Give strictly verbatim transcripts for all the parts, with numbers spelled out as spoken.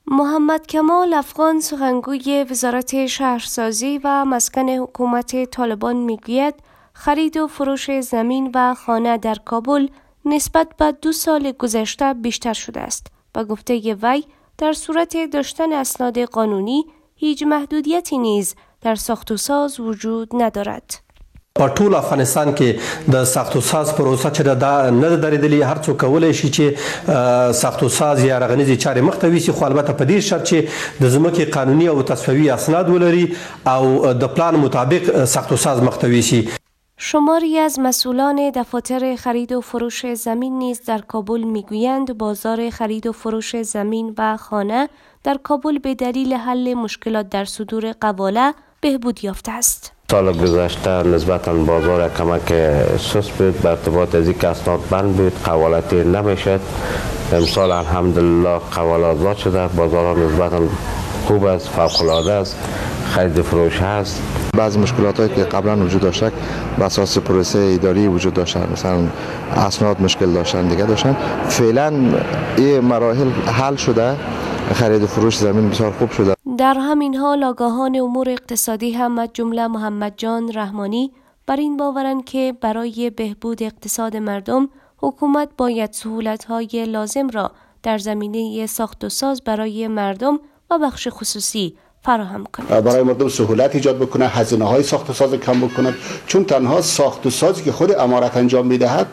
محمد کمال افغان سخنگوی وزارت شهرسازی و مسکن حکومت طالبان میگوید خرید و فروش زمین و خانه در کابل نسبت به دو سال گذشته بیشتر شده است. با گفته وی در صورت داشتن اسناد قانونی هیچ محدودیتی نیز در ساخت و ساز وجود ندارد. په ټول افغانستان کې د ساخت و ساز پروسه چې دا نه درېدلې، هر څوک کولی شي چې ساخت و ساز یا رغنیزې چارې مخ ته ویسي، خو البته په دې شرط چې د ځمکې قانوني او تصویبي اسناد ولري او د پلان مطابق ساخت و ساز مخ ته ویسي. شماری از مسئولان دفاتر خرید و فروش زمین نیز در کابل میگویند بازار خرید و فروش زمین و خانه در کابل به دلیل حل مشکلات در صدور قواله بهبود یافته است. سال گذشته نسبتاً بازار کمک سست بود، به ارتباط از اینکه اسناد بند بود، قواله تیر نمیشد. امسال الحمدلله قواله آزاد شده، بازار نسبتاً خوب است، فوق العاده است، خرید فروش هست. بعضی مشکلات هایی که قبلا وجود داشت به اساس پروسه اداری وجود داشتن، مثلا اسناد مشکل داشتن، دیگه داشتن، فعلا این مراحل حل شده، خرید و فروش زمین بسیار خوب شده. در همین حال آگاهان امور اقتصادی هم از جمله محمد جان رحمانی بر این باورند که برای بهبود اقتصاد مردم حکومت باید سهولت‌های لازم را در زمینه ساخت و ساز برای مردم و بخش خصوصی فراهم کنند. برای مردم سهولت ایجاد بکنه، هزینه های ساخت و ساز کم بکنند، چون تنها ساخت و سازی که خود امارت انجام میدهد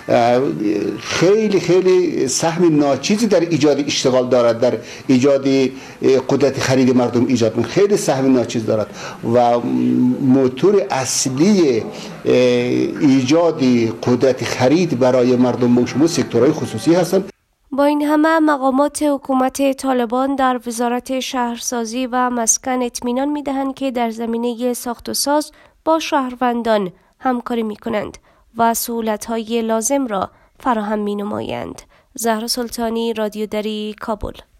خیلی خیلی سهم ناچیزی در ایجاد اشتغال دارد، در ایجاد قدرت خرید مردم ایجاد می‌کند، خیلی سهم ناچیز دارد و موتور اصلی ایجاد قدرت خرید برای مردم شما سکتورهای خصوصی هستند. با این همه مقامات حکومت طالبان در وزارت شهرسازی و مسکن اطمینان می‌دهند که در زمینه ساخت و ساز با شهروندان همکاری می‌کنند و سهولت‌های لازم را فراهم می‌نمایند. زهرا سلطانی، رادیو دری، کابل.